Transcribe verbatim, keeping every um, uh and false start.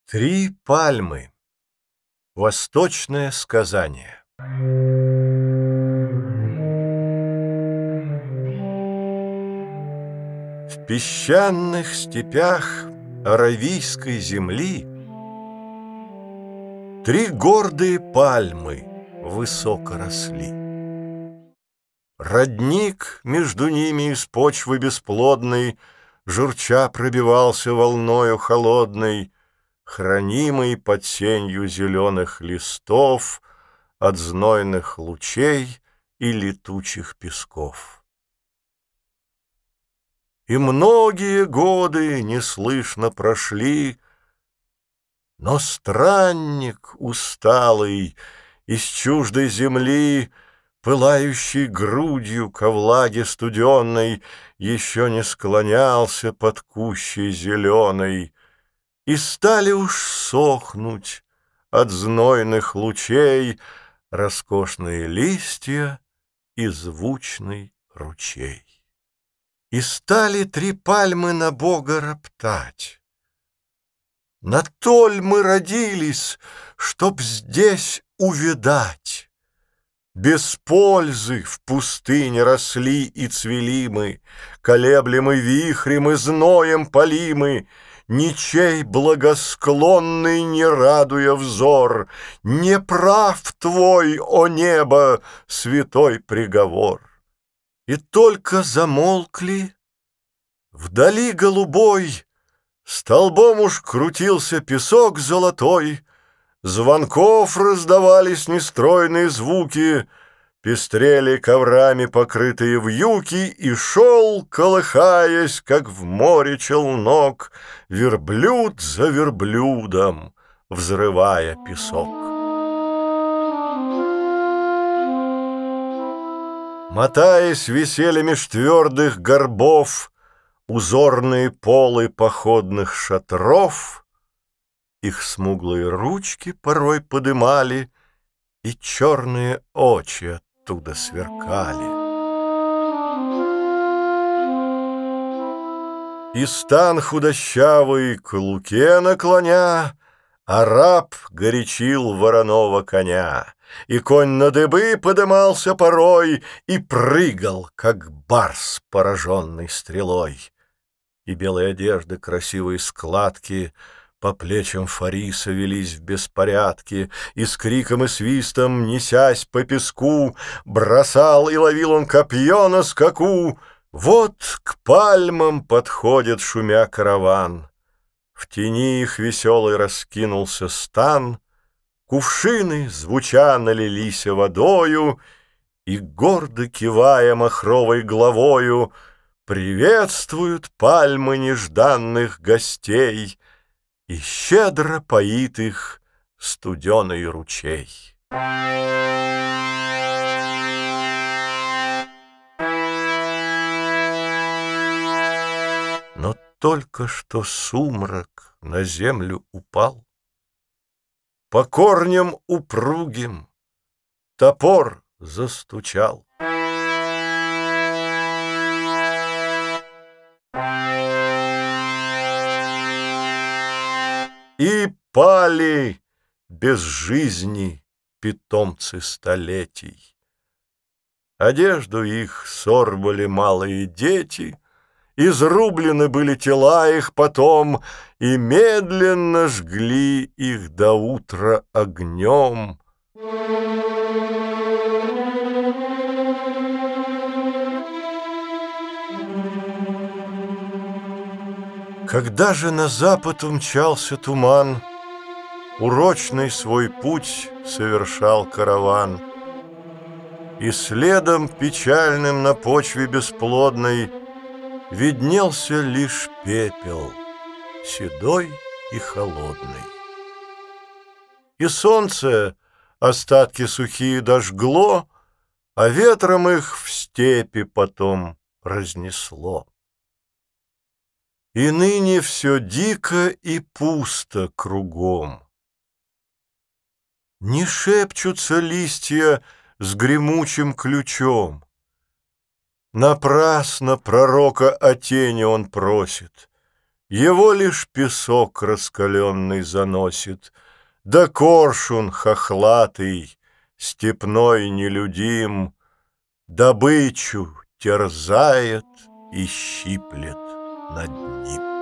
Три пальмы. Восточное сказание. В песчаных степях аравийской земли три гордые пальмы высоко росли. Родник между ними из почвы бесплодной журча пробивался волною холодной, хранимый под сенью зеленых листов от знойных лучей и летучих песков. И многие годы неслышно прошли, но странник усталый из чуждой земли, пылающий грудью ко влаге студенной, еще не склонялся под кущей зеленой, и стали уж сохнуть от знойных лучей роскошные листья и звучный ручей. И стали три пальмы на Бога роптать: на то ль мы родились, чтоб здесь увядать? Без пользы в пустыне росли и цвели мы, колеблемы вихрем и зноем полимы, ничей благосклонный не радуя взор, не прав твой, о небо, святой приговор. И только замолкли, вдали голубой столбом уж крутился песок золотой, звонков раздавались нестройные звуки, пестрели коврами покрытые вьюки, и шел, колыхаясь, как в море челнок, верблюд за верблюдом, взрывая песок. Мотаясь, висели меж твердых горбов узорные полы походных шатров, их смуглые ручки порой подымали, и черные очи оттуда сверкали. И стан худощавый к луке наклоня, араб горячил вороного коня, и конь на дыбы подымался порой и прыгал, как барс, пораженный стрелой. И белые одежды, красивые складки по плечам Фариса велись в беспорядке, и с криком и свистом, несясь по песку, бросал и ловил он копье на скаку. Вот к пальмам подходит, шумя, караван. В тени их веселый раскинулся стан, кувшины, звуча, налились водою, и, гордо кивая махровой головою, приветствуют пальмы нежданных гостей, и щедро поит их студеный ручей. Но только что сумрак на землю упал, по корням упругим топор застучал. И пали без жизни питомцы столетий. Одежду их сорвали малые дети, изрублены были тела их потом, и медленно жгли их до утра огнем. Когда же на запад умчался туман, урочный свой путь совершал караван, и следом печальным на почве бесплодной виднелся лишь пепел, седой и холодный. И солнце остатки сухие дожгло, а ветром их в степи потом разнесло. И ныне все дико и пусто кругом. Не шепчутся листья с гремучим ключом. Напрасно пророка о тени он просит, Его лишь песок раскаленный заносит, да коршун хохлатый, степной нелюдим, добычу терзает и щиплет над ним.